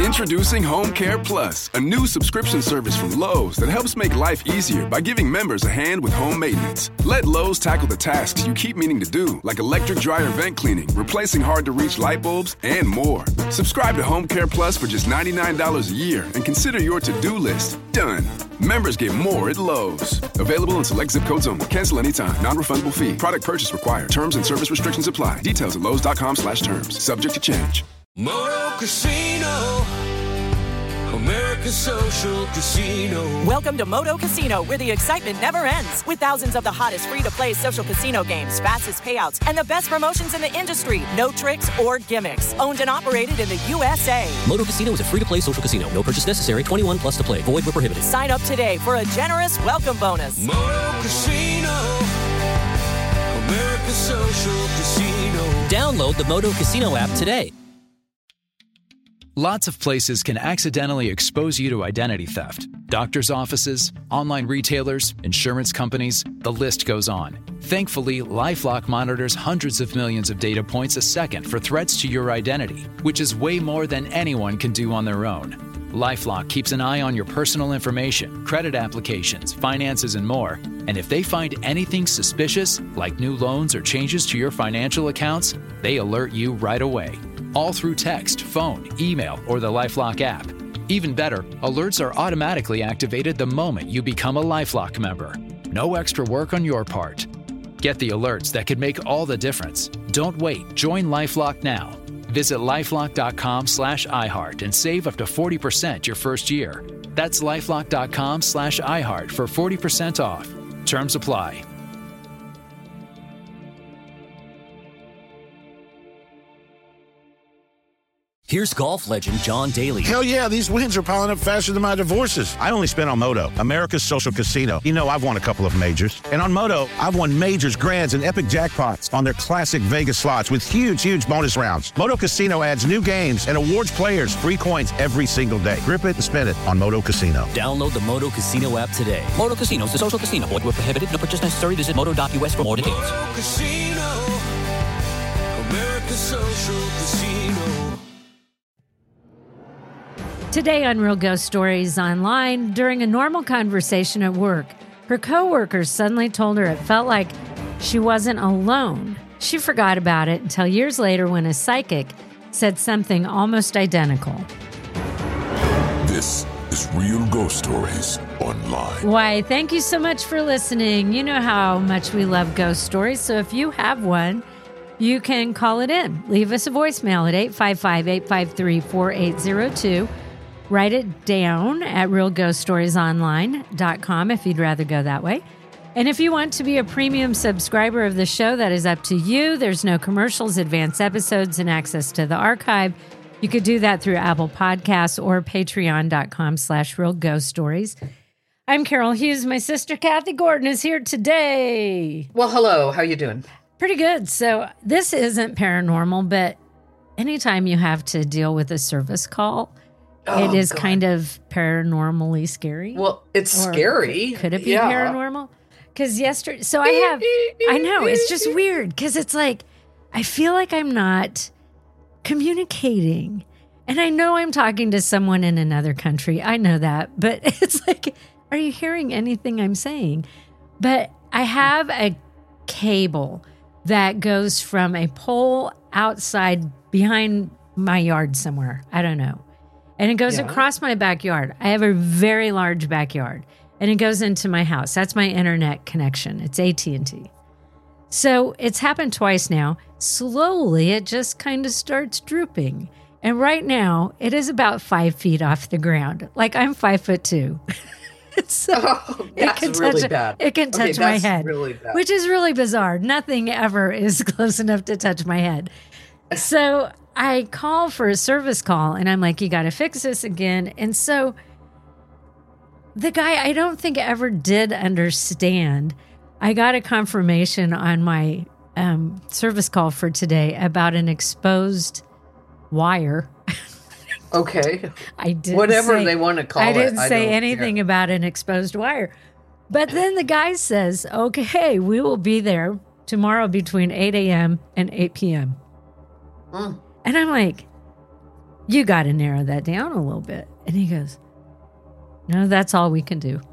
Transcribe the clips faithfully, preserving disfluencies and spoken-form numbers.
Introducing Home Care Plus, a new subscription service from Lowe's that helps make life easier by giving members a hand with home maintenance. Let Lowe's tackle the tasks you keep meaning to do, like electric dryer vent cleaning, replacing hard-to-reach light bulbs, and more. Subscribe to Home Care Plus for just ninety-nine dollars a year and consider your to-do list done. Members get more at Lowe's. Available in select zip codes only. Cancel anytime. Non-refundable fee. Product purchase required. Terms and service restrictions apply. Details at lowes.com slash terms. Subject to change. Moto Casino, America's social casino. Welcome to Moto Casino, where the excitement never ends. With thousands of the hottest free-to-play social casino games, fastest payouts, and the best promotions in the industry. No tricks or gimmicks. Owned and operated in the U S A. Moto Casino is a free-to-play social casino. No purchase necessary. twenty-one plus to play. Void where prohibited. Sign up today for a generous welcome bonus. Moto Casino, America's social casino. Download the Moto Casino app today. Lots of places can accidentally expose you to identity theft. Doctors' offices, online retailers, insurance companies, the list goes on. Thankfully, LifeLock monitors hundreds of millions of data points a second for threats to your identity, which is way more than anyone can do on their own. LifeLock keeps an eye on your personal information, credit applications, finances, and more. And if they find anything suspicious, like new loans or changes to your financial accounts, they alert you right away. All through text, phone, email, or the LifeLock app. Even better, alerts are automatically activated the moment you become a LifeLock member. No extra work on your part. Get the alerts that could make all the difference. Don't wait. Join LifeLock now. Visit lifelock.com slash iHeart and save up to forty percent your first year. That's lifelock.com slash iHeart for forty percent off. Terms apply. Here's golf legend John Daly. Hell yeah, these wins are piling up faster than my divorces. I only spent on Moto, America's social casino. You know, I've won a couple of majors. And on Moto, I've won majors, grands, and epic jackpots on their classic Vegas slots with huge, huge bonus rounds. Moto Casino adds new games and awards players free coins every single day. Grip it and spin it on Moto Casino. Download the Moto Casino app today. Moto Casino is a social casino. Void where prohibited. No purchase necessary. Visit moto dot u s for more details. Moto Casino, America's social casino. Today on Real Ghost Stories Online, during a normal conversation at work, her coworkers suddenly told her it felt like she wasn't alone. She forgot about it until years later when a psychic said something almost identical. This is Real Ghost Stories Online. Why, thank you so much for listening. You know how much we love ghost stories, so if you have one, you can call it in. Leave us a voicemail at eight five five, eight five three, four eight zero two. Write it down at real ghost stories online dot com if you'd rather go that way. And if you want to be a premium subscriber of the show, that is up to you. There's no commercials, advanced episodes, and access to the archive. You could do that through Apple Podcasts or patreon.com slash real ghost stories. I'm Carol Hughes. My sister Kathy Gordon is here today. Well, hello. How you doing? Pretty good. So this isn't paranormal, but anytime you have to deal with a service call, oh, it is God. kind of paranormally scary. Well, it's or scary. Could it be yeah. paranormal? Because yesterday, so I have, I know, it's just weird because it's like, I feel like I'm not communicating. And I know I'm talking to someone in another country. I know that. But it's like, are you hearing anything I'm saying? But I have a cable that goes from a pole outside behind my yard somewhere. I don't know. And it goes yeah. across my backyard. I have a very large backyard. And it goes into my house. That's my internet connection. It's A T and T. So it's happened twice now. Slowly, it just kind of starts drooping. And right now, it is about five feet off the ground. Like I'm five foot two. So oh, that's it can really touch, bad. It can touch okay, my that's head, really bad. which is really bizarre. Nothing ever is close enough to touch my head. So I call for a service call, and I'm like, you got to fix this again. And so the guy, I don't think ever did understand. I got a confirmation on my um, service call for today about an exposed wire. Okay. I didn't Whatever say, they want to call I it. didn't I say don't anything care. about an exposed wire. But then the guy says, okay, we will be there tomorrow between eight a.m. and eight p.m. Mm. And I'm like, you got to narrow that down a little bit. And he goes, no, that's all we can do.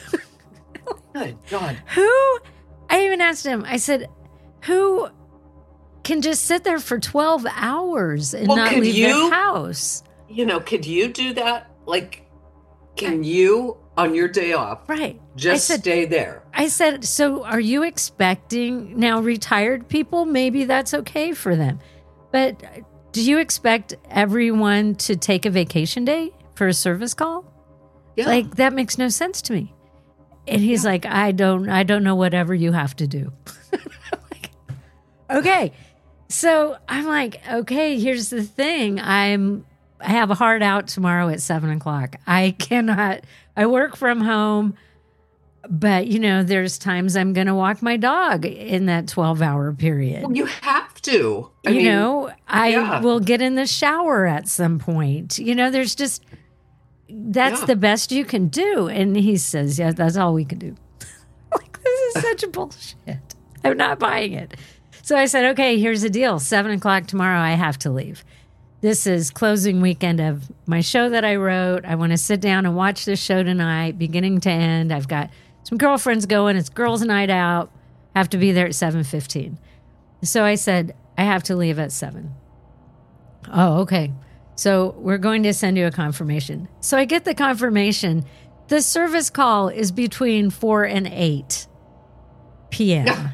Good God. Who, I even asked him, I said, who can just sit there for twelve hours and Well, not could leave you- their house? You know, could you do that? Like, can you, on your day off, Right. just I said, stay there? I said, so are you expecting now retired people? Maybe that's okay for them. But do you expect everyone to take a vacation day for a service call? Yeah. Like, that makes no sense to me. And he's Yeah. like, I don't, I don't know whatever you have to do. Like, okay. So I'm like, okay, here's the thing. I'm, I have a hard out tomorrow at seven o'clock. I cannot, I work from home, but you know, there's times I'm going to walk my dog in that twelve hour period. Well, you have to. I you mean, know, I yeah. will get in the shower at some point. You know, there's just, that's Yeah. the best you can do. And he says, yeah, that's all we can do. Like, this is such bullshit. I'm not buying it. So I said, okay, here's the deal. Seven o'clock tomorrow, I have to leave. This is closing weekend of my show that I wrote. I want to sit down and watch this show tonight, beginning to end. I've got some girlfriends going. It's girls' night out. Have to be there at seven fifteen. So I said, I have to leave at seven. Oh, okay. So we're going to send you a confirmation. So I get the confirmation. The service call is between four and eight p.m. Yeah.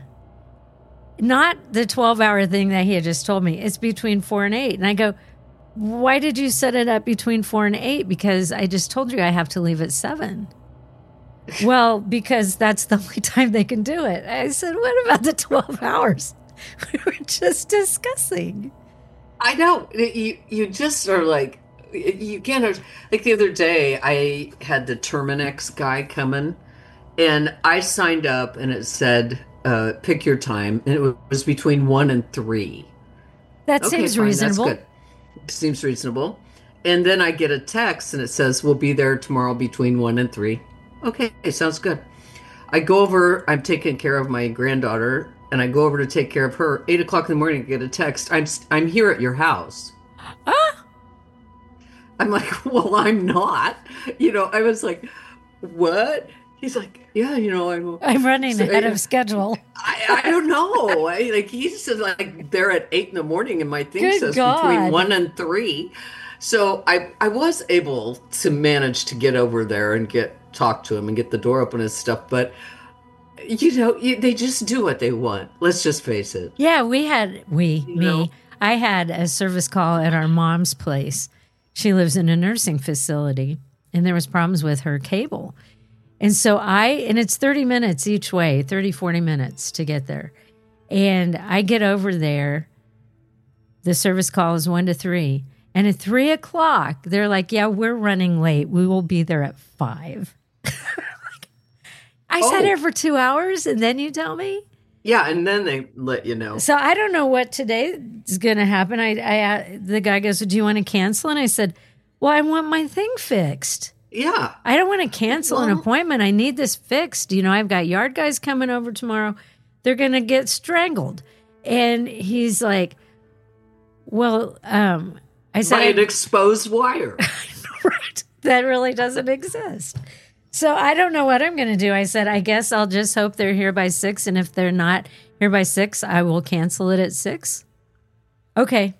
Not the twelve hour thing that he had just told me. It's between four and eight. And I go, why did you set it up between four and eight? Because I just told you I have to leave at seven. Well, because that's the only time they can do it. I said, what about the twelve hours we were just discussing? I know. You, you just are like, you can't, like the other day, I had the Terminex guy coming and I signed up and it said, uh, pick your time. And it was between one and three. That Okay, seems fine, reasonable. That's good. Seems reasonable. And then I get a text and it says, we'll be there tomorrow between one and three. Okay, sounds good. I go over, I'm taking care of my granddaughter, and I go over to take care of her. Eight o'clock in the morning, I get a text. I'm I'm here at your house. Ah! I'm like, well, I'm not. You know, I was like, what? He's like, yeah, you know, I'm. I'm running So, ahead yeah. of schedule. I, I don't know. I, like he said, like they're at eight in the morning, and my thing Good says God. between one and three. So I I was able to manage to get over there and get talk to him and get the door open and stuff, but you know, you, they just do what they want. Let's just face it. Yeah, we had, we, You me, know? I had a service call at our mom's place. She lives in a nursing facility, and there was problems with her cable. And so I, and it's thirty minutes each way, thirty, forty minutes to get there. And I get over there. The service call is one to three. And at three o'clock, they're like, yeah, we're running late. We will be there at five. Like, I sat Oh. here for two hours and then you tell me? Yeah, and then they let you know. So I don't know what today is going to happen. I, I, the guy goes, do you want to cancel? And I said, well, I want my thing fixed. Yeah. I don't want to cancel an Well- appointment. I need this fixed. You know, I've got yard guys coming over tomorrow. They're going to get strangled. And he's like, well, um, I said, By an I- exposed wire. right. That really doesn't exist. So I don't know what I'm going to do. I said, I guess I'll just hope they're here by six. And if they're not here by six, I will cancel it at six. Okay.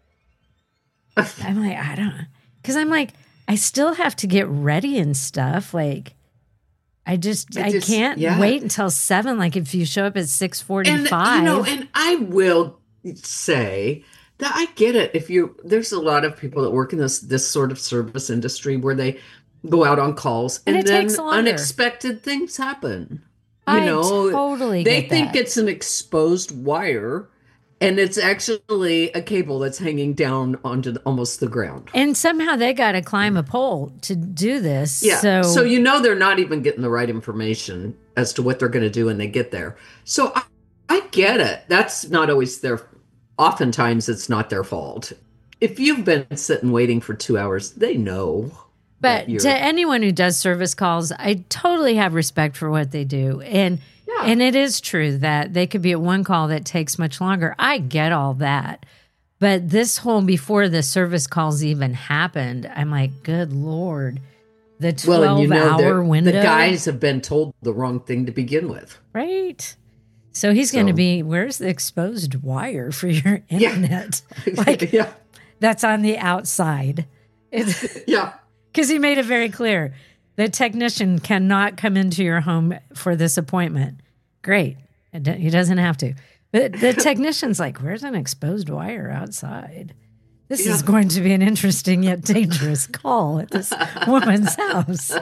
I'm like, I don't know. Because I'm like, I still have to get ready and stuff. Like, I just, I I just- can't yeah. wait until seven. Like, if you show up at six And forty-five. you know, and I will say that I get it. If you, there's a lot of people that work in this this sort of service industry where they go out on calls And and, it then takes longer. unexpected things happen. You I know, totally they get think that. it's an exposed wire, and it's actually a cable that's hanging down onto the, almost the ground. And somehow they got to climb a pole to do this. Yeah. So, So, you know they're not even getting the right information as to what they're going to do when they get there. So I, I get it. That's not always their. Oftentimes, it's not their fault. If you've been sitting waiting for two hours, they know. But that you're- to anyone who does service calls, I totally have respect for what they do. And Yeah. and it is true that they could be at one call that takes much longer. I get all that. But this whole, before the service calls even happened, I'm like, good Lord, the twelve-hour window. The guys have been told the wrong thing to begin with. Right. So he's so, going to be, where's the exposed wire for your internet? Yeah. Like, yeah. That's on the outside. It's, yeah. Because he made it very clear. The technician cannot come into your home for this appointment. Great. He doesn't have to. But the technician's like, where's an exposed wire outside? This yeah. is going to be an interesting yet dangerous call at this woman's house.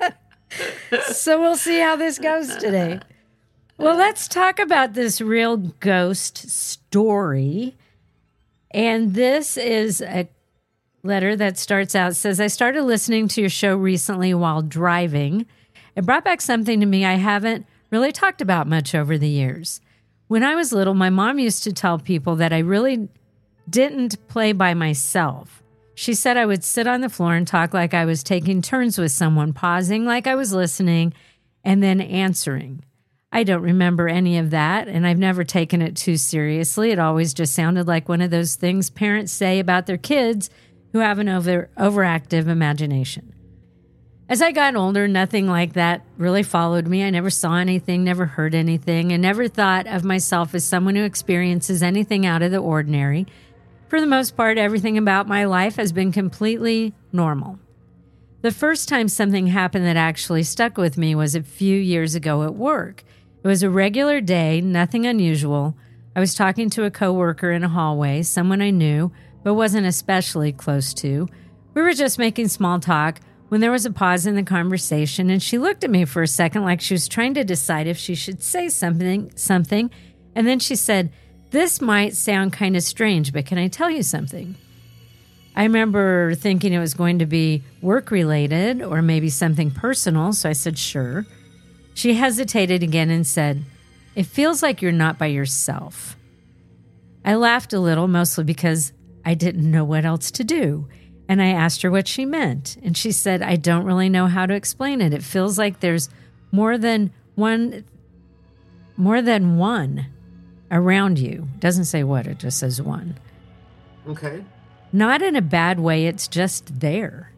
So we'll see how this goes today. Well, let's talk about this real ghost story. And this is a letter that starts out, says, I started listening to your show recently while driving. It brought back something to me I haven't really talked about much over the years. When I was little, my mom used to tell people that I really didn't play by myself. She said I would sit on the floor and talk like I was taking turns with someone, pausing like I was listening, and then answering. I don't remember any of that, and I've never taken it too seriously. It always just sounded like one of those things parents say about their kids who have an over overactive imagination. As I got older, nothing like that really followed me. I never saw anything, never heard anything, and never thought of myself as someone who experiences anything out of the ordinary. For the most part, everything about my life has been completely normal. The first time something happened that actually stuck with me was a few years ago at work. It was a regular day, nothing unusual. I was talking to a coworker in a hallway, someone I knew, but wasn't especially close to. We were just making small talk when there was a pause in the conversation, and she looked at me for a second like she was trying to decide if she should say something, something, and then she said, this might sound kind of strange, but can I tell you something? I remember thinking it was going to be work-related or maybe something personal, so I said, sure. She hesitated again and said, it feels like you're not by yourself. I laughed a little, mostly because I didn't know what else to do. And I asked her what she meant. And she said, I don't really know how to explain it. It feels like there's more than one, more than one around you. It doesn't say what, it just says one. Okay. Not in a bad way, it's just there.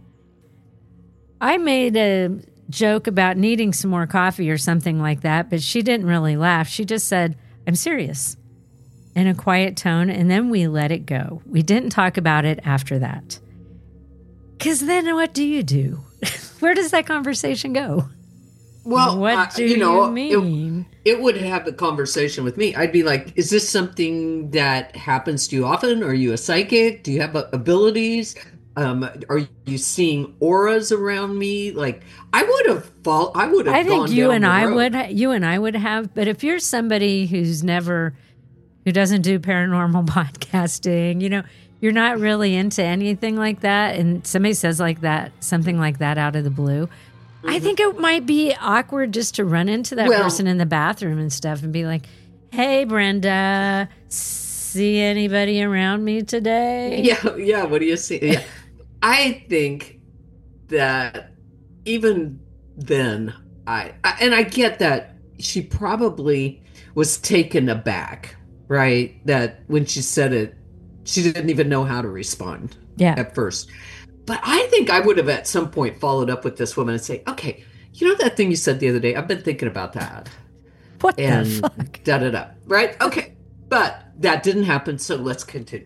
I made a joke about needing some more coffee or something like that, but she didn't really laugh. She just said, I'm serious, in a quiet tone, and then we let it go. We didn't talk about it after that. Because then what do you do? Where does that conversation go? Well, what uh, do you, know, you mean? It, it would have a conversation with me. I'd be like, is this something that happens to you often? Are you a psychic? Do you have abilities? Um, are you seeing auras around me? Like, I would have fall. I would have. I think gone you down and the I road. would. You and I would have. But if you're somebody who's never, who doesn't do paranormal podcasting, you know, you're not really into anything like that, and somebody says like that, something like that out of the blue, mm-hmm. I think it might be awkward just to run into that well, person in the bathroom and stuff and be like, "Hey, Brenda, see anybody around me today?" Yeah, yeah. What do you see? Yeah. I think that even then, I, I and I get that she probably was taken aback, right? That when she said it, she didn't even know how to respond yeah. at first. But I think I would have at some point followed up with this woman and say, okay, you know that thing you said the other day? I've been thinking about that. What and the fuck? Da da da. Right? Okay. But that didn't happen, so let's continue.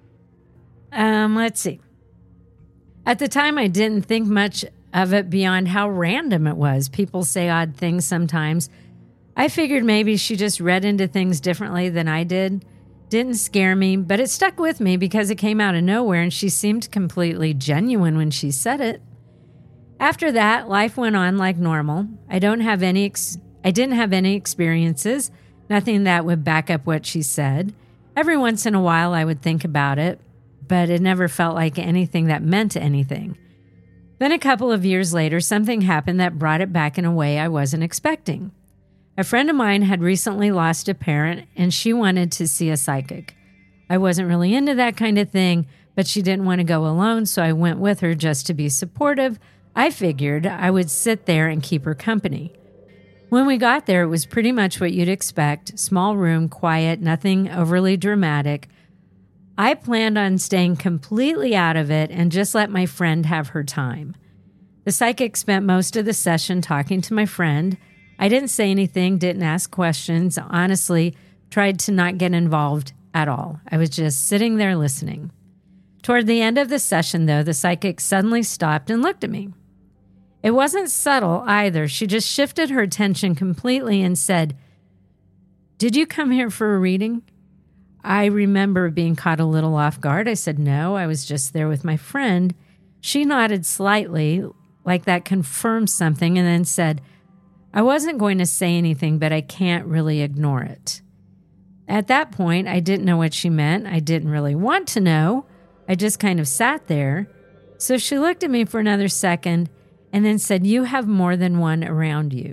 Um, let's see. At the time, I didn't think much of it beyond how random it was. People say odd things sometimes. I figured maybe she just read into things differently than I did. Didn't scare me, but it stuck with me because it came out of nowhere and she seemed completely genuine when she said it. After that, life went on like normal. I don't have any ex- I didn't have any experiences, nothing that would back up what she said. Every once in a while I would think about it, but it never felt like anything that meant anything. Then a couple of years later, something happened that brought it back in a way I wasn't expecting. A friend of mine had recently lost a parent, and she wanted to see a psychic. I wasn't really into that kind of thing, but she didn't want to go alone, so I went with her just to be supportive. I figured I would sit there and keep her company. When we got there, it was pretty much what you'd expect. Small room, quiet, nothing overly dramatic. I planned on staying completely out of it and just let my friend have her time. The psychic spent most of the session talking to my friend. I didn't say anything, didn't ask questions, honestly, tried to not get involved at all. I was just sitting there listening. Toward the end of the session, though, the psychic suddenly stopped and looked at me. It wasn't subtle either. She just shifted her attention completely and said, "Did you come here for a reading?" I remember being caught a little off guard. I said, "No, I was just there with my friend." She nodded slightly, like that confirmed something, and then said, "I wasn't going to say anything, but I can't really ignore it." At that point, I didn't know what she meant. I didn't really want to know. I just kind of sat there. So she looked at me for another second and then said, "You have more than one around you."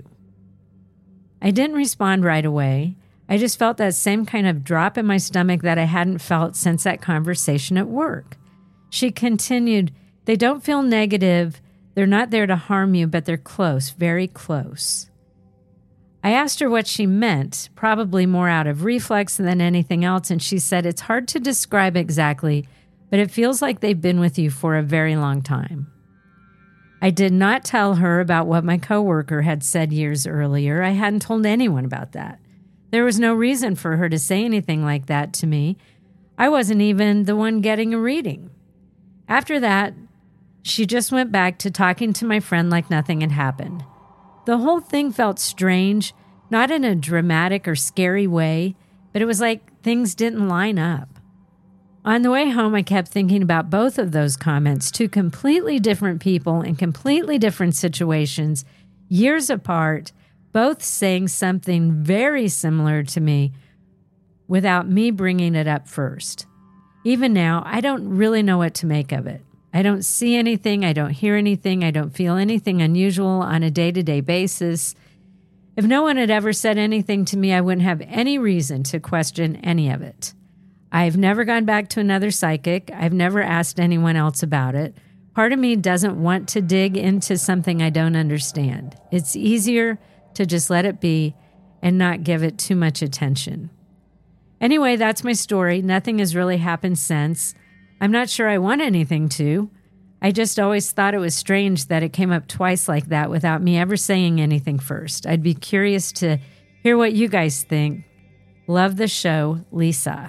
I didn't respond right away. I just felt that same kind of drop in my stomach that I hadn't felt since that conversation at work. She continued, "They don't feel negative. They're not there to harm you, but they're close, very close." I asked her what she meant, probably more out of reflex than anything else, and she said, "It's hard to describe exactly, but it feels like they've been with you for a very long time." I did not tell her about what my coworker had said years earlier. I hadn't told anyone about that. There was no reason for her to say anything like that to me. I wasn't even the one getting a reading. After that, she just went back to talking to my friend like nothing had happened. The whole thing felt strange, not in a dramatic or scary way, but it was like things didn't line up. On the way home, I kept thinking about both of those comments, two completely different people in completely different situations, years apart, both saying something very similar to me without me bringing it up first. Even now, I don't really know what to make of it. I don't see anything, I don't hear anything, I don't feel anything unusual on a day-to-day basis. If no one had ever said anything to me, I wouldn't have any reason to question any of it. I've never gone back to another psychic. I've never asked anyone else about it. Part of me doesn't want to dig into something I don't understand. It's easier to just let it be and not give it too much attention. Anyway, that's my story. Nothing has really happened since. I'm not sure I want anything to. I just always thought it was strange that it came up twice like that without me ever saying anything first. I'd be curious to hear what you guys think. Love the show, Lisa.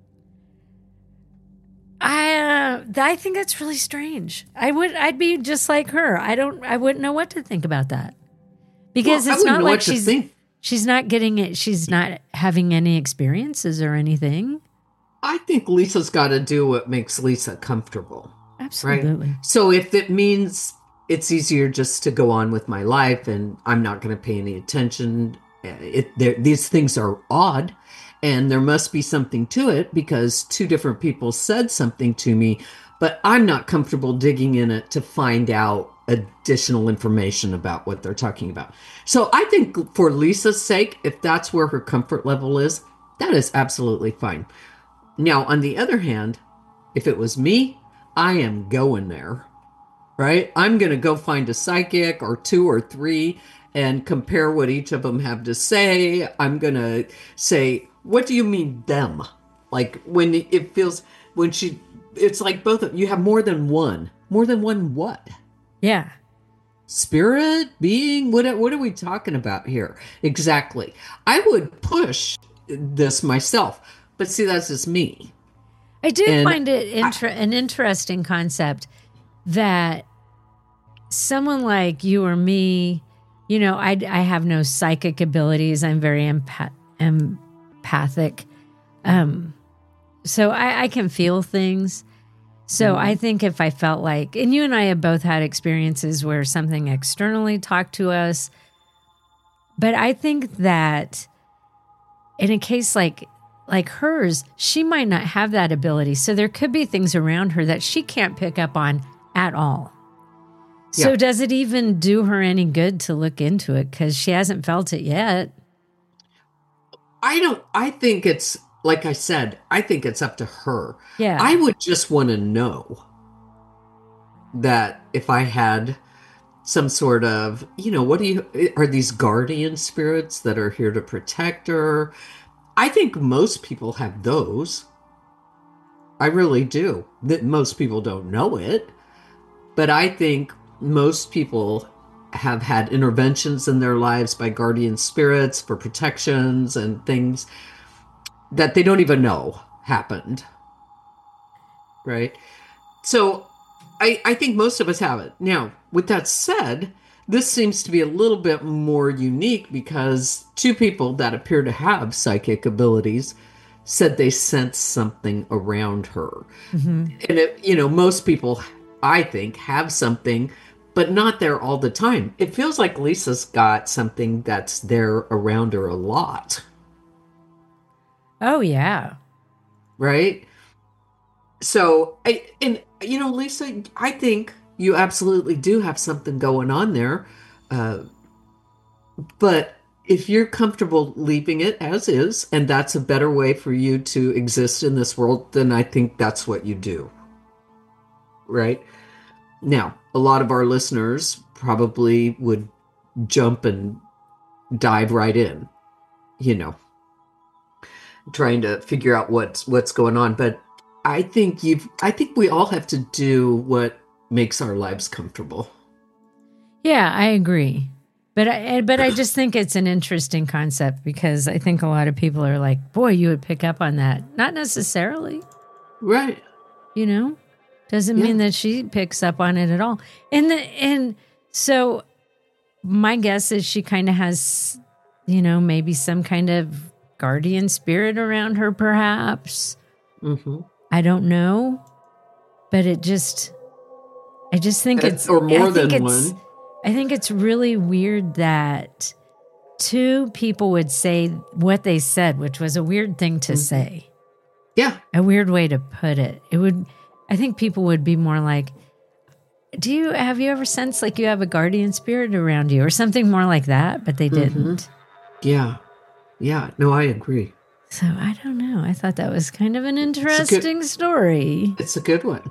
I uh, I think that's really strange. I would I'd be just like her. I don't I wouldn't know what to think about that. Because well, it's not like she's think. she's not getting it. She's not having any experiences or anything. I think Lisa's got to do what makes Lisa comfortable. Absolutely. Right? So if it means it's easier just to go on with my life and I'm not going to pay any attention, it, these things are odd and there must be something to it because two different people said something to me, but I'm not comfortable digging in it to find out additional information about what they're talking about. So I think for Lisa's sake, if that's where her comfort level is, that is absolutely fine. Now, on the other hand, if it was me, I am going there, right? I'm going to go find a psychic or two or three and compare what each of them have to say. I'm going to say, what do you mean them? Like when it feels, when she, it's like both of you have more than one. More than one what? Yeah. Spirit, being, what, what are we talking about here? Exactly. I would push this myself. But see, that's just me. I do and find it inter- I, an interesting concept that someone like you or me, you know, I, I have no psychic abilities. I'm very empath- empathic. Um, so I, I can feel things. So mm-hmm. I think if I felt like, and you and I have both had experiences where something externally talked to us. But I think that in a case like like hers, she might not have that ability. So there could be things around her that she can't pick up on at all. So yeah. Does it even do her any good to look into it? Because she hasn't felt it yet. I don't, I think it's, like I said, I think it's up to her. Yeah. I would just want to know that if I had some sort of, you know, what do you, are these guardian spirits that are here to protect her? I think most people have those. I really do. That most people don't know it, but I think most people have had interventions in their lives by guardian spirits for protections and things that they don't even know happened. Right? So I, I think most of us have it. Now, with that said, this seems to be a little bit more unique because two people that appear to have psychic abilities said they sensed something around her. Mm-hmm. And, it, you know, most people, I think, have something, but not there all the time. It feels like Lisa's got something that's there around her a lot. Oh, yeah. Right? So, I, and, you know, Lisa, I think you absolutely do have something going on there. Uh, but if you're comfortable leaving it as is, and that's a better way for you to exist in this world, then I think that's what you do. Right? Now, a lot of our listeners probably would jump and dive right in, you know, trying to figure out what's what's going on. But I think you've I think we all have to do what makes our lives comfortable. Yeah, I agree. But I but I just think it's an interesting concept because I think a lot of people are like, boy, you would pick up on that. Not necessarily. Right. You know? Doesn't Yeah. mean that she picks up on it at all. And the, and so my guess is she kind of has, you know, maybe some kind of guardian spirit around her, perhaps. Mm-hmm. I don't know. But it just, I just think And- it's... or more I think than it's- one. I think it's really weird that two people would say what they said, which was a weird thing to Mm-hmm. say. Yeah. A weird way to put it. It would, I think people would be more like, do you, have you ever sensed like you have a guardian spirit around you or something more like that? But they didn't. Mm-hmm. Yeah. Yeah. No, I agree. So I don't know. I thought that was kind of an It's a interesting good- story. It's a good one.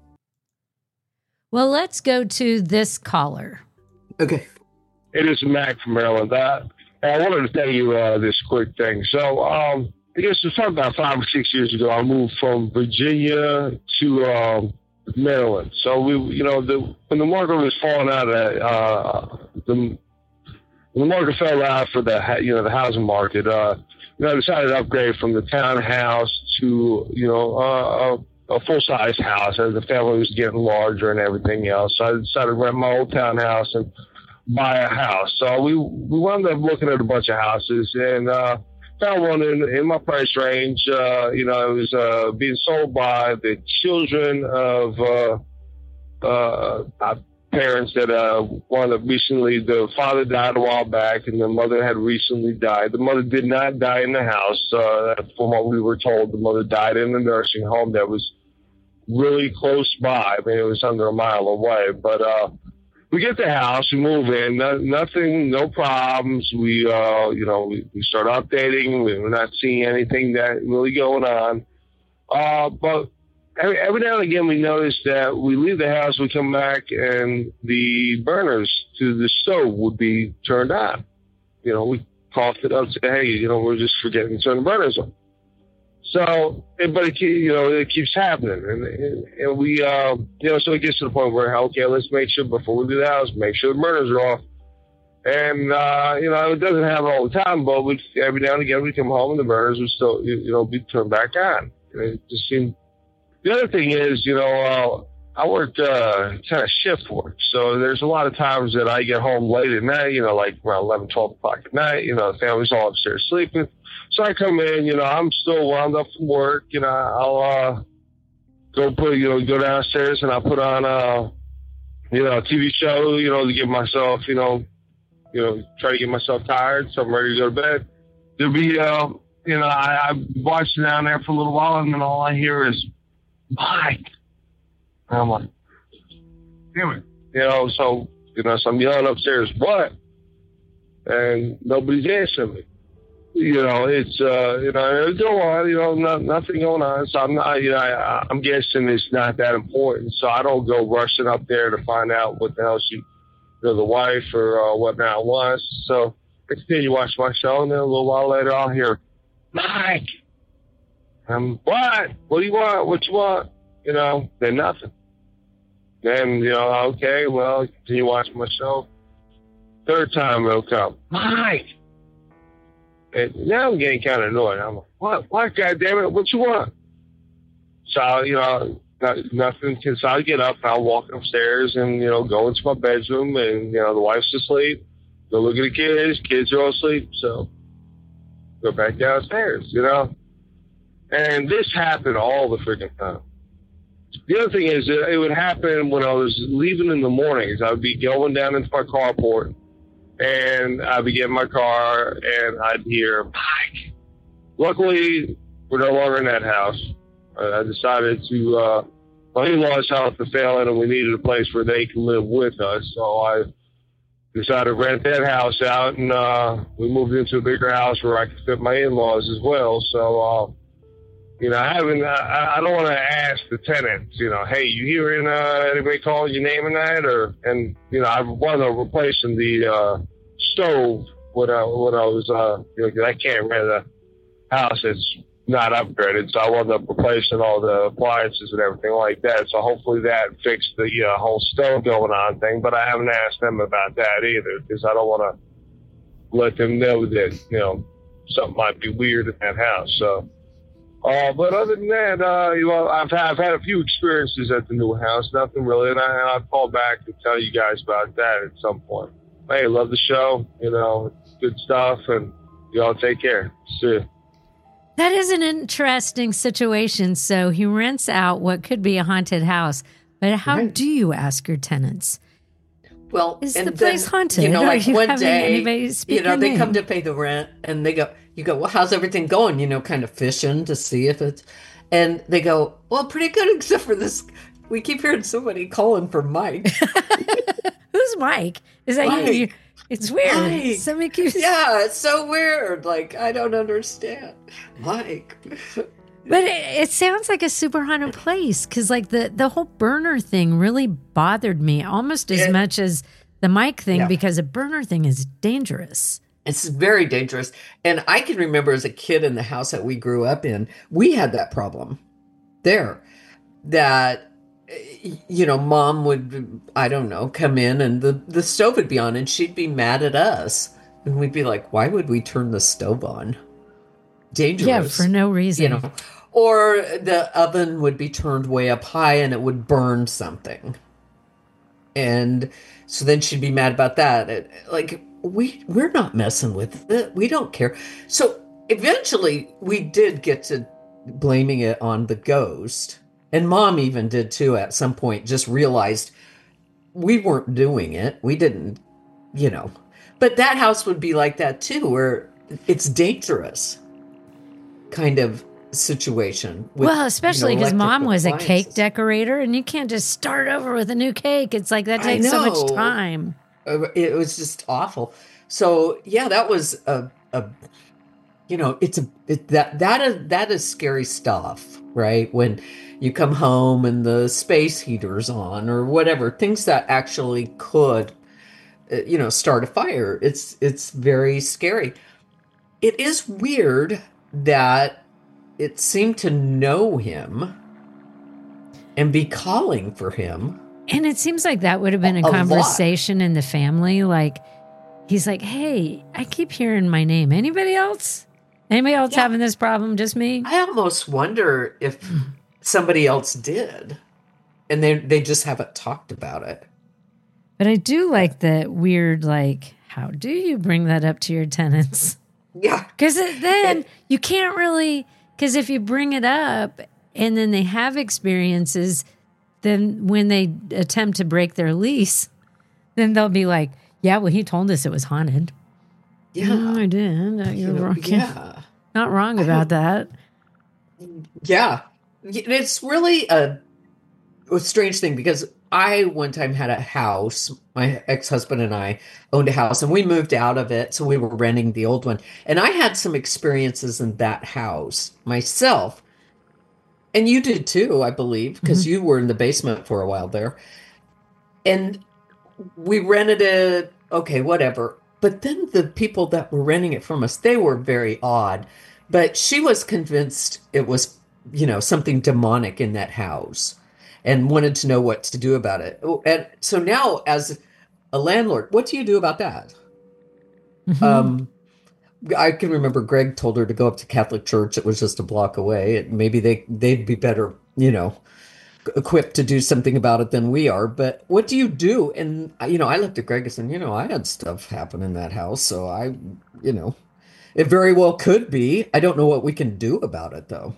Well, let's go to this caller. Okay. It is Mac from Maryland. Uh, I wanted to tell you uh, this quick thing. So, um, I guess it was probably about five or six years ago. I moved from Virginia to um, Maryland. So we, you know, the when the market was falling out, uh, the when the market fell out for the you know the housing market. Uh, you know, I decided to upgrade from the townhouse to you know uh, a, a full size house as the family was getting larger and everything else. So I decided to rent my old townhouse and buy a house. So we we wound up looking at a bunch of houses and uh, found one in, in my price range. Uh, you know, it was uh, being sold by the children of uh, uh, uh, parents that uh, one that recently, the father died a while back and the mother had recently died. The mother did not die in the house. Uh, from what we were told, the mother died in a nursing home that was really close by. I mean, it was under a mile away, but uh, we get the house, we move in, no, nothing, no problems. We, uh, you know, we, we start updating. We're not seeing anything that really going on. Uh, but every, every now and again, we notice that we leave the house, we come back, and the burners to the stove would be turned on. You know, we coughed it up, say, hey, you know, we're just forgetting to turn the burners on. So, but it, you know, it keeps happening, and, and, and we, uh, you know, so it gets to the point where, okay, let's make sure before we do the house, make sure the burners are off. And, uh, you know, it doesn't happen all the time, but we, every now and again we come home and the burners would still, you, you know, be turned back on. And it just seemed, the other thing is, you know, uh, I work, uh, kind of shift work. So there's a lot of times that I get home late at night, you know, like around eleven, twelve o'clock at night, you know, the family's all upstairs sleeping. So I come in, you know, I'm still wound up from work, you know, I'll, uh, go put, you know, go downstairs and I'll put on, uh, you know, a T V show, you know, to get myself, you know, you know, try to get myself tired. So I'm ready to go to bed. There'll be, uh, you know, I, I watched down there for a little while and then all I hear is, Mike. And I'm like, damn it. You know, so, you know, so I'm yelling upstairs, what? And nobody's answering me. You know, it's, uh, you know, go on, you know, not, nothing going on. So I'm not, you know, I, I'm guessing it's not that important. So I don't go rushing up there to find out what the hell she, you know, the wife or uh, whatnot wants. So I continue to watch my show, and then a little while later I'll hear, Mike. Um, what? What do you want? What you want? You know, then nothing. Then, you know, okay, well, can you watch my show? Third time it'll come. Mike! And now I'm getting kind of annoyed. I'm like, what? What? God damn it, what you want? So, you know, not, nothing. So I get up and I'll walk upstairs and, you know, go into my bedroom and, you know, the wife's asleep. Go look at the kids. Kids are all asleep. So go back downstairs, you know? And this happened all the freaking time. The other thing is that it would happen when I was leaving in the mornings. I would be going down into my carport, and I'd be getting my car, and I'd hear, Mike. Luckily, we're no longer in that house. I decided to, uh, my in-laws' house was failing, and we needed a place where they could live with us. So I decided to rent that house out, and uh, we moved into a bigger house where I could fit my in-laws as well. So, uh, you know, I haven't, I, I don't want to ask the tenants, you know, hey, you hearing uh, anybody calling your name and that? Or, and, you know, I wound up replacing the uh, stove when I, when I was, uh, you know, I can't rent a house that's not upgraded. So I wound up replacing all the appliances and everything like that. So hopefully that fixed the uh, whole stove going on thing. But I haven't asked them about that either because I don't want to let them know that, you know, something might be weird in that house. So. Uh, but other than that, uh, you know, I've had, I've had a few experiences at the new house. Nothing really, and, I, and I'll call back and tell you guys about that at some point. Hey, love the show. You know, it's good stuff, and y'all take care. See you. That is an interesting situation. So he rents out what could be a haunted house, but how right. do you ask your tenants? Well, is and the place then, haunted? You know, Are like you one having day, anybody speak you know, your they name? come to pay the rent, and they go, you go, well, how's everything going? You know, kind of fishing to see if it's, and they go, well, pretty good, except for this. We keep hearing somebody calling for Mike. Who's Mike? Is that Mike. you? It's weird. Mike. Somebody keeps. Yeah, it's so weird. Like, I don't understand. Mike. But it, it sounds like a super haunted place because, like, the, the whole burner thing really bothered me almost as it, much as the Mike thing yeah. because a burner thing is dangerous. It's very dangerous. And I can remember as a kid in the house that we grew up in, we had that problem there that, you know, mom would, I don't know, come in and the, the stove would be on and she'd be mad at us. And we'd be like, why would we turn the stove on? Dangerous. Yeah, for no reason. You know, or the oven would be turned way up high and it would burn something. And so then she'd be mad about that. It, like, we, we're not messing with it. We don't care. So eventually we did get to blaming it on the ghost. And mom even did too at some point, just realized we weren't doing it. We didn't, you know. But that house would be like that too, where it's dangerous kind of situation. With, well, especially because you know, mom was a appliances. cake decorator and you can't just start over with a new cake. It's like that takes so much time. It was just awful. So yeah, that was a, a you know, it's a, it, that, that is, that is scary stuff, right? When you come home and the space heater's on or whatever, things that actually could, you know, start a fire. It's, it's very scary. It is weird that it seemed to know him and be calling for him. And it seems like that would have been a, A conversation in the family. Like, he's like, hey, I keep hearing my name. Anybody else? Anybody else Yeah. having this problem? Just me? I almost wonder if somebody else did and they they just haven't talked about it. But I do like the weird, like, how do you bring that up to your tenants? Yeah. Because then you can't really, because if you bring it up and then they have experiences, then when they attempt to break their lease, then they'll be like, yeah, well, he told us it was haunted. Yeah. No, I did. Uh, You're wrong. Yeah. Not wrong about that. Yeah. It's really a, a strange thing because I one time had a house. My ex-husband and I owned a house and we moved out of it. So we were renting the old one. And I had some experiences in that house myself. And you did too, I believe, because mm-hmm. you were in the basement for a while there. And we rented it. Okay, whatever. But then the people that were renting it from us, they were very odd. But she was convinced it was, you know, something demonic in that house and wanted to know what to do about it. Oh, and so now, as a landlord, what do you do about that? Mm-hmm. Um, I can remember Greg told her to go up to Catholic Church. It was just a block away. Maybe they, they'd be better, you know, equipped to do something about it than we are. But what do you do? And, you know, I looked at Greg and said, you know, I had stuff happen in that house. So I, you know, it very well could be. I don't know what we can do about it, though.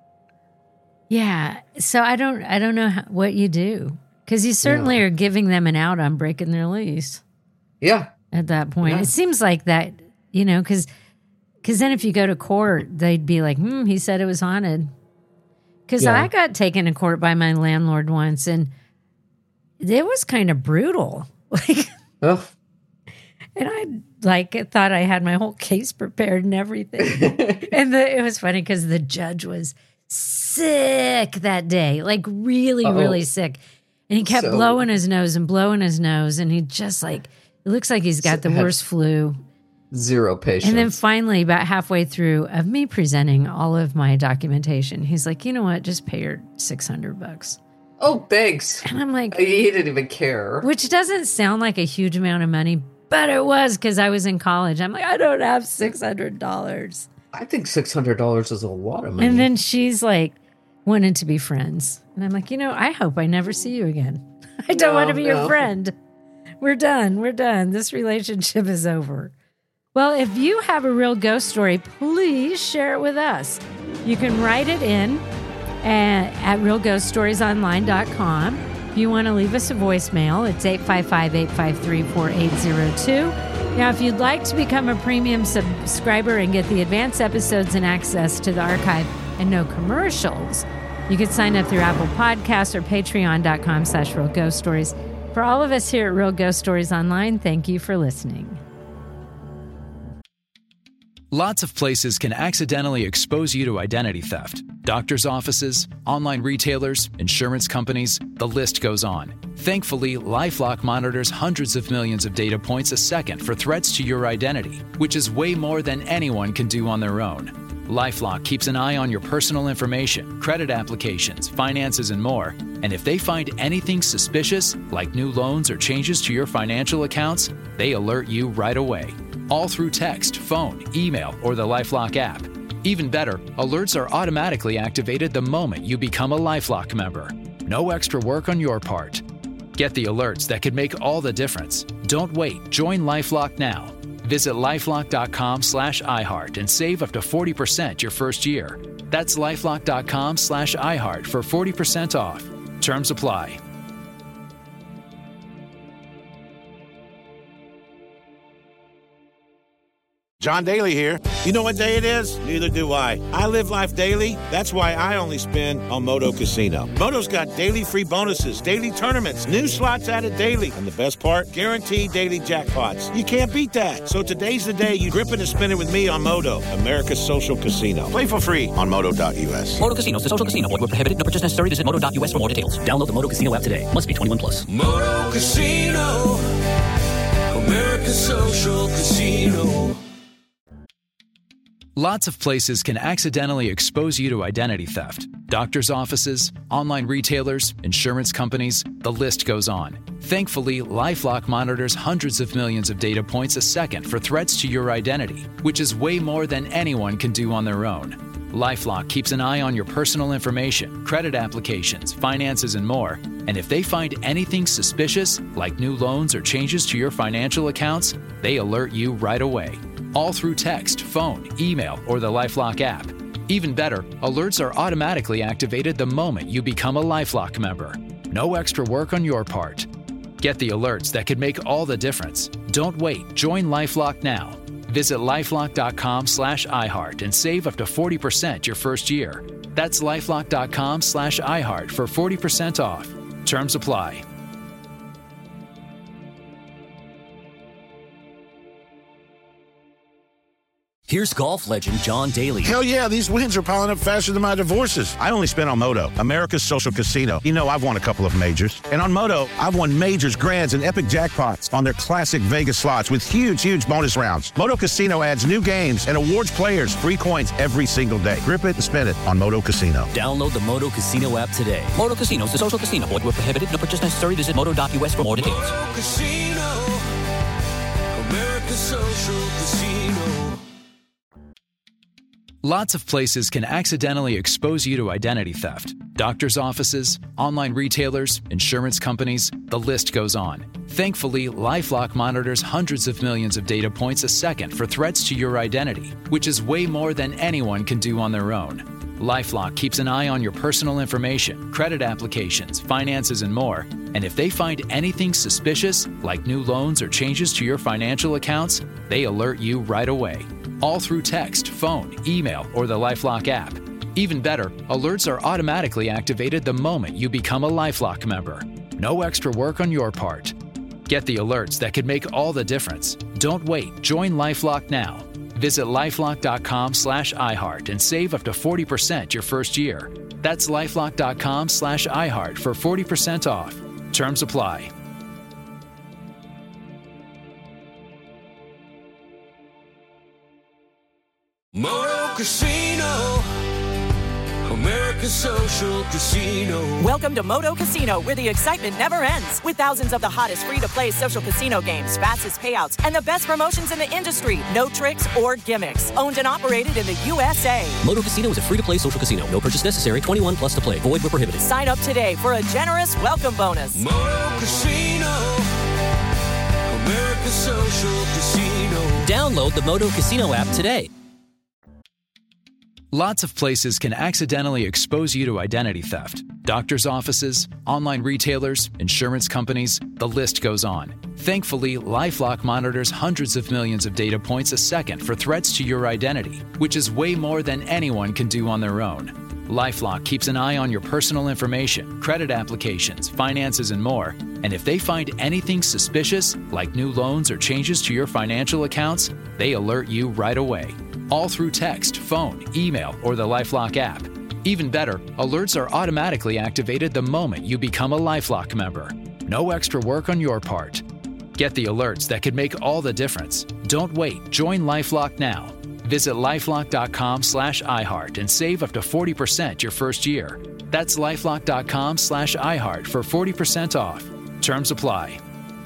Yeah. So I don't, I don't know how, what you do, because you certainly yeah. are giving them an out on breaking their lease. Yeah. At that point, yeah. it seems like that, you know, because, because then if you go to court, they'd be like, hmm, he said it was haunted. Because yeah. I got taken to court by my landlord once, and it was kind of brutal. Like, oh. And I like thought I had my whole case prepared and everything. And the, it was funny because the judge was sick that day, like really, Uh-oh. really sick. And he kept so, blowing his nose and blowing his nose. And he just like, it looks like he's got the worst flu. Zero patience. And then finally, about halfway through of me presenting all of my documentation, he's like, you know what? Just pay her six hundred bucks. Oh, thanks. And I'm like, he didn't even care. Which doesn't sound like a huge amount of money, but it was because I was in college. I'm like, I don't have six hundred dollars. I think six hundred dollars is a lot of money. And then she's like, wanted to be friends. And I'm like, you know, I hope I never see you again. I don't no, want to be no. your friend. We're done. We're done. This relationship is over. Well, if you have a real ghost story, please share it with us. You can write it in at, at real ghost stories online dot com. If you want to leave us a voicemail, it's eight five five, eight five three, four eight zero two. Now, if you'd like to become a premium subscriber and get the advanced episodes and access to the archive and no commercials, you can sign up through Apple Podcasts or patreon dot com slash real ghost stories. For all of us here at Real Ghost Stories Online, thank you for listening. Lots of places can accidentally expose you to identity theft. Doctors' offices, online retailers, insurance companies, the list goes on. Thankfully, LifeLock monitors hundreds of millions of data points a second for threats to your identity, which is way more than anyone can do on their own. LifeLock keeps an eye on your personal information, credit applications, finances, and more. And if they find anything suspicious, like new loans or changes to your financial accounts, they alert you right away. All through text, phone, email, or the LifeLock app. Even better, alerts are automatically activated the moment you become a LifeLock member. No extra work on your part. Get the alerts that could make all the difference. Don't wait. Join LifeLock now. Visit lifelock dot com slash iHeart and save up to forty percent your first year. That's lifelock dot com slash iHeart for forty percent off. Terms apply. John Daly here. You know what day it is? Neither do I. I live life daily. That's why I only spin on Moto Casino. Moto's got daily free bonuses, daily tournaments, new slots added daily. And the best part? Guaranteed daily jackpots. You can't beat that. So today's the day you grip it and spin it with me on Moto, America's social casino. Play for free on moto dot u s. Moto Casino is a social casino. Void where prohibited. No purchase necessary. Visit moto dot u s for more details. Download the Moto Casino app today. Must be twenty-one plus. Moto Casino, America's social casino. Lots of places can accidentally expose you to identity theft. Doctors' offices, online retailers, insurance companies, the list goes on. Thankfully, LifeLock monitors hundreds of millions of data points a second for threats to your identity, which is way more than anyone can do on their own. LifeLock keeps an eye on your personal information, credit applications, finances, and more. And if they find anything suspicious, like new loans or changes to your financial accounts, they alert you right away. All through text, phone, email, or the LifeLock app. Even better, alerts are automatically activated the moment you become a LifeLock member. No extra work on your part. Get the alerts that could make all the difference. Don't wait. Join LifeLock now. Visit lifelock dot com slash iHeart and save up to forty percent your first year. That's lifelock dot com slash iHeart for forty percent off. Terms apply. Here's golf legend John Daly. Hell yeah, these wins are piling up faster than my divorces. I only spent on Moto, America's social casino. You know, I've won a couple of majors. And on Moto, I've won majors, grands, and epic jackpots on their classic Vegas slots with huge, huge bonus rounds. Moto Casino adds new games and awards players free coins every single day. Grip it and spin it on Moto Casino. Download the Moto Casino app today. Moto Casino is a social casino. Void where prohibited. No purchase necessary. Visit moto dot u s for more details. Moto Casino, America's social casino. Lots of places can accidentally expose you to identity theft. Doctors' offices, online retailers, insurance companies, the list goes on. Thankfully, LifeLock monitors hundreds of millions of data points a second for threats to your identity, which is way more than anyone can do on their own. LifeLock keeps an eye on your personal information, credit applications, finances, and more. And if they find anything suspicious, like new loans or changes to your financial accounts, they alert you right away. All through text, phone, email, or the LifeLock app. Even better, alerts are automatically activated the moment you become a LifeLock member. No extra work on your part. Get the alerts that could make all the difference. Don't wait. Join LifeLock now. Visit lifelock dot com slash iHeart and save up to forty percent your first year. That's lifelock dot com slash iHeart for forty percent off. Terms apply. Moto Casino, America's social casino. Welcome to Moto Casino, where the excitement never ends. With thousands of the hottest free-to-play social casino games, fastest payouts, and the best promotions in the industry. No tricks or gimmicks. Owned and operated in the U S A. Moto Casino is a free-to-play social casino. No purchase necessary. twenty-one plus to play. Void where prohibited. Sign up today for a generous welcome bonus. Moto Casino, America's social casino. Download the Moto Casino app today. Lots of places can accidentally expose you to identity theft. Doctors' offices, online retailers, insurance companies, the list goes on. Thankfully, LifeLock monitors hundreds of millions of data points a second for threats to your identity, which is way more than anyone can do on their own. LifeLock keeps an eye on your personal information, credit applications, finances, and more. And if they find anything suspicious, like new loans or changes to your financial accounts, they alert you right away. All through text, phone, email, or the LifeLock app. Even better, alerts are automatically activated the moment you become a LifeLock member. No extra work on your part. Get the alerts that could make all the difference. Don't wait. Join LifeLock now. Visit lifelock dot com slash iHeart and save up to forty percent your first year. That's lifelock dot com slash iHeart for forty percent off. Terms apply.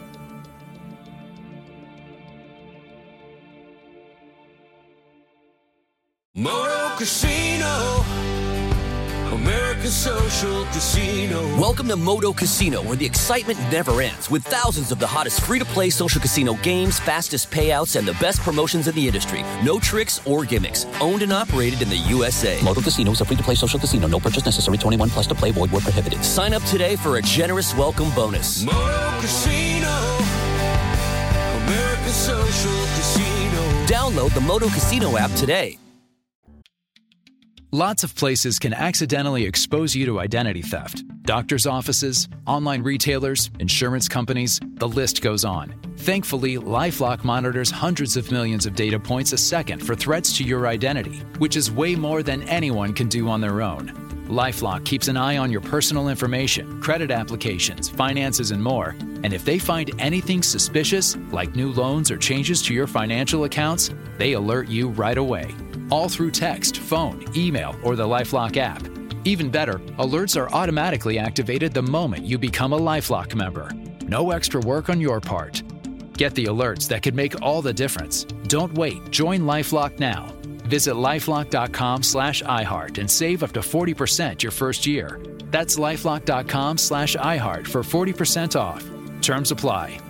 Moto Casino, America's social casino. Welcome to Moto Casino, where the excitement never ends, with thousands of the hottest free-to-play social casino games, fastest payouts, and the best promotions in the industry. No tricks or gimmicks. Owned and operated in the U S A. Moto Casino is a free-to-play social casino. No purchase necessary. twenty-one plus to play. Void where prohibited. Sign up today for a generous welcome bonus. Moto Casino, America's social casino. Download the Moto Casino app today. Lots of places can accidentally expose you to identity theft. Doctors' offices, online retailers, insurance companies, the list goes on. Thankfully, LifeLock monitors hundreds of millions of data points a second for threats to your identity, which is way more than anyone can do on their own. LifeLock keeps an eye on your personal information, credit applications, finances, and more. And if they find anything suspicious, like new loans or changes to your financial accounts, they alert you right away. All through text, phone, email, or the LifeLock app. Even better, alerts are automatically activated the moment you become a LifeLock member. No extra work on your part. Get the alerts that could make all the difference. Don't wait. Join LifeLock now. Visit lifelock dot com slash iHeart and save up to forty percent your first year. That's lifelock dot com slash iHeart for forty percent off. Terms apply.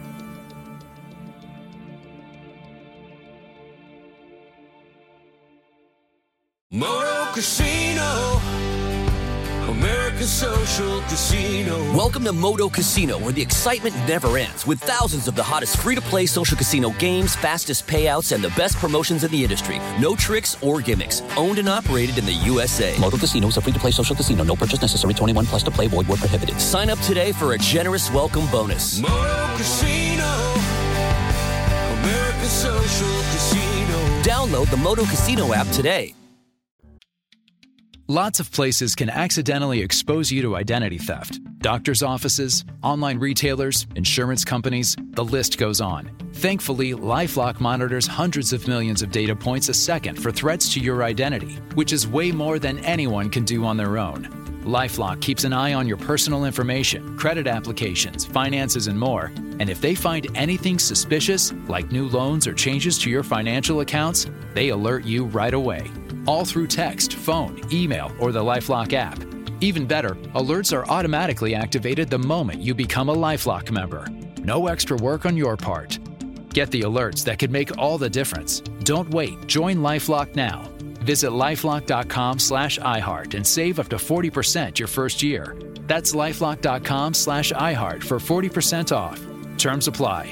Moto Casino, America's social casino. Welcome to Moto Casino, where the excitement never ends, with thousands of the hottest free-to-play social casino games, fastest payouts, and the best promotions in the industry. No tricks or gimmicks. Owned and operated in the U S A. Moto Casino is a free-to-play social casino. No purchase necessary. twenty-one plus to play. Void where prohibited. Sign up today for a generous welcome bonus. Moto Casino, America's social casino. Download the Moto Casino app today. Lots of places can accidentally expose you to identity theft. Doctors' offices, online retailers, insurance companies, the list goes on. Thankfully, LifeLock monitors hundreds of millions of data points a second for threats to your identity, which is way more than anyone can do on their own. LifeLock keeps an eye on your personal information, credit applications, finances, and more. And if they find anything suspicious, like new loans or changes to your financial accounts, they alert you right away. All through text, phone, email, or the LifeLock app. Even better, alerts are automatically activated the moment you become a LifeLock member. No extra work on your part. Get the alerts that could make all the difference. Don't wait. Join LifeLock now. Visit lifelock.com slash iHeart and save up to forty percent your first year. That's lifelock.com slash iHeart for forty percent off. Terms apply.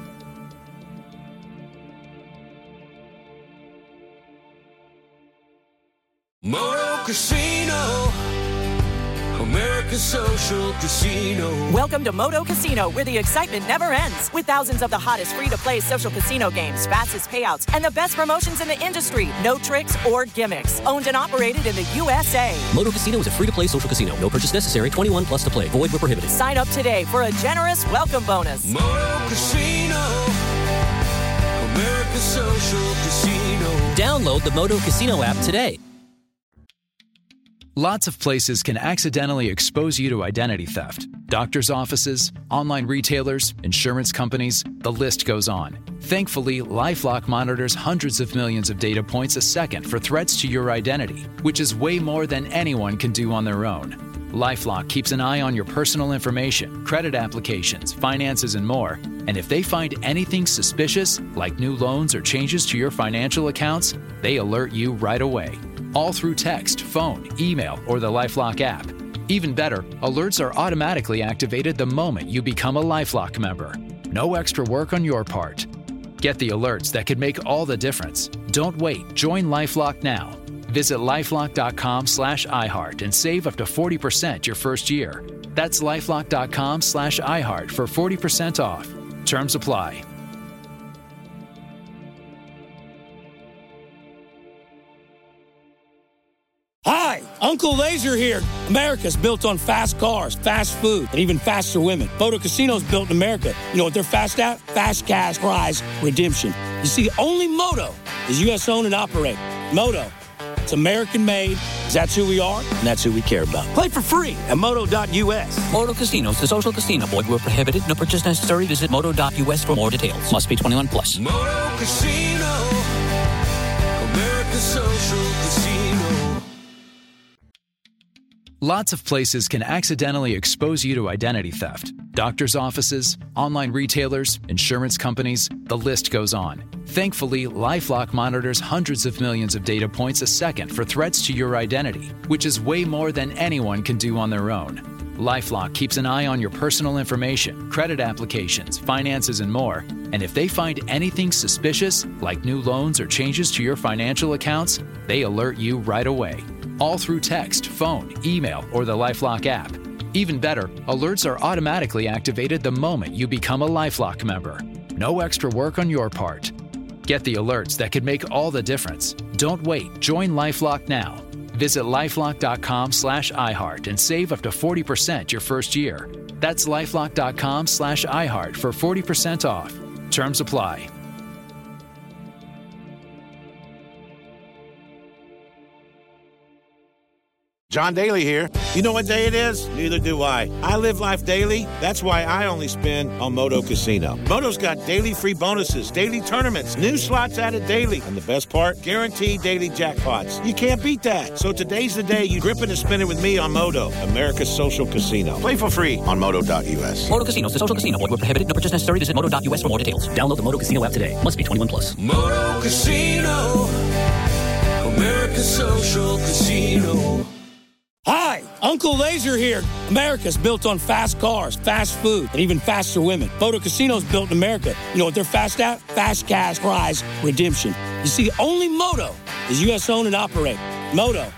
Moto Casino, America's Social Casino. Welcome to Moto Casino, where the excitement never ends. With thousands of the hottest free-to-play social casino games, fastest payouts, and the best promotions in the industry. No tricks or gimmicks. Owned and operated in the U S A. Moto Casino is a free-to-play social casino. No purchase necessary. twenty-one plus to play. Void where prohibited. Sign up today for a generous welcome bonus. Moto Casino, America's Social Casino. Download the Moto Casino app today. Lots of places can accidentally expose you to identity theft. Doctors' offices, online retailers, insurance companies, the list goes on. Thankfully, LifeLock monitors hundreds of millions of data points a second for threats to your identity, which is way more than anyone can do on their own. LifeLock keeps an eye on your personal information, credit applications, finances, and more. And if they find anything suspicious, like new loans or changes to your financial accounts, they alert you right away. All through text, phone, email, or the LifeLock app. Even better, alerts are automatically activated the moment you become a LifeLock member. No extra work on your part. Get the alerts that could make all the difference. Don't wait. Join LifeLock now. Visit lifelock.com slash iHeart and save up to forty percent your first year. That's lifelock.com slash iHeart for forty percent off. Terms apply. Hi, Uncle Laser here. America's built on fast cars, fast food, and even faster women. Moto Casino's built in America. You know what they're fast at? Fast cash prize redemption. You see, only Moto is U S owned and operated. Moto, it's American made. That's who we are, and that's who we care about. Play for free at moto dot U S. Moto Casino is the social casino. Void where prohibited. No purchase necessary. Visit moto dot U S for more details. Must be twenty-one plus. Moto Casino, America's Social Casino. Lots of places can accidentally expose you to identity theft. Doctors' offices, online retailers, insurance companies, the list goes on. Thankfully, LifeLock monitors hundreds of millions of data points a second for threats to your identity, which is way more than anyone can do on their own. LifeLock keeps an eye on your personal information, credit applications, finances, and more. And if they find anything suspicious, like new loans or changes to your financial accounts, they alert you right away. All through text, phone, email, or the LifeLock app. Even better, alerts are automatically activated the moment you become a LifeLock member. No extra work on your part. Get the alerts that could make all the difference. Don't wait. Join LifeLock now. Visit lifelock.com slash iHeart and save up to forty percent your first year. That's lifelock.com slash iHeart for forty percent off. Terms apply. John Daly here. You know what day it is? Neither do I. I live life daily. That's why I only spin on Moto Casino. Moto's got daily free bonuses, daily tournaments, new slots added daily, and the best part, guaranteed daily jackpots. You can't beat that. So today's the day you grip it and spin it with me on Moto, America's social casino. Play for free on moto dot U S. Moto Casino is the social casino. Void where prohibited. No purchase necessary. Visit moto dot U S for more details. Download the Moto Casino app today. Must be twenty-one plus. Moto Casino, America's Social Casino. Hi, Uncle Laser here. America's built on fast cars, fast food, and even faster women. Moto Casino's built in America. You know what they're fast at? Fast cash prize redemption. You see, only Moto is U S owned and operated. Moto,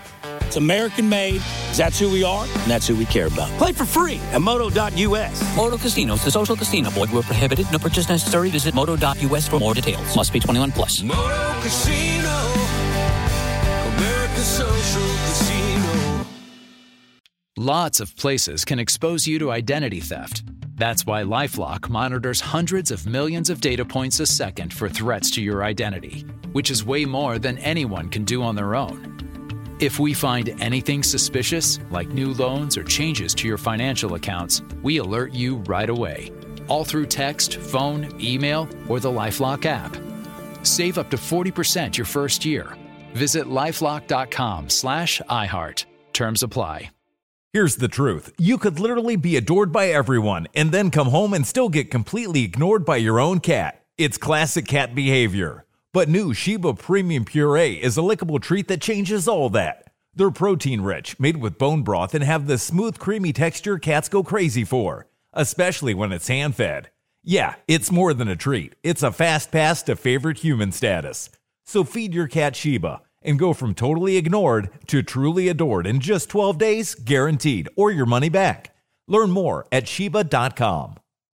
It's American made, 'cause that's who we are, and that's who we care about. Play for free at moto dot U S. Moto Casinos, the social casino. Void where prohibited. No purchase necessary. Visit moto dot U S for more details. Must be twenty-one plus. Moto Casino, America's social casino. Lots of places can expose you to identity theft. That's why LifeLock monitors hundreds of millions of data points a second for threats to your identity, which is way more than anyone can do on their own. If we find anything suspicious, like new loans or changes to your financial accounts, we alert you right away, all through text, phone, email, or the LifeLock app. Save up to forty percent your first year. Visit lifelock.com slash iHeart. Terms apply. Here's the truth. You could literally be adored by everyone and then come home and still get completely ignored by your own cat. It's classic cat behavior. But new Sheba Premium Puree is a lickable treat that changes all that. They're protein-rich, made with bone broth, and have the smooth, creamy texture cats go crazy for, especially when it's hand-fed. Yeah, it's more than a treat. It's a fast pass to favorite human status. So feed your cat Sheba and go from totally ignored to truly adored in just twelve days, guaranteed, or your money back. Learn more at Sheba dot com.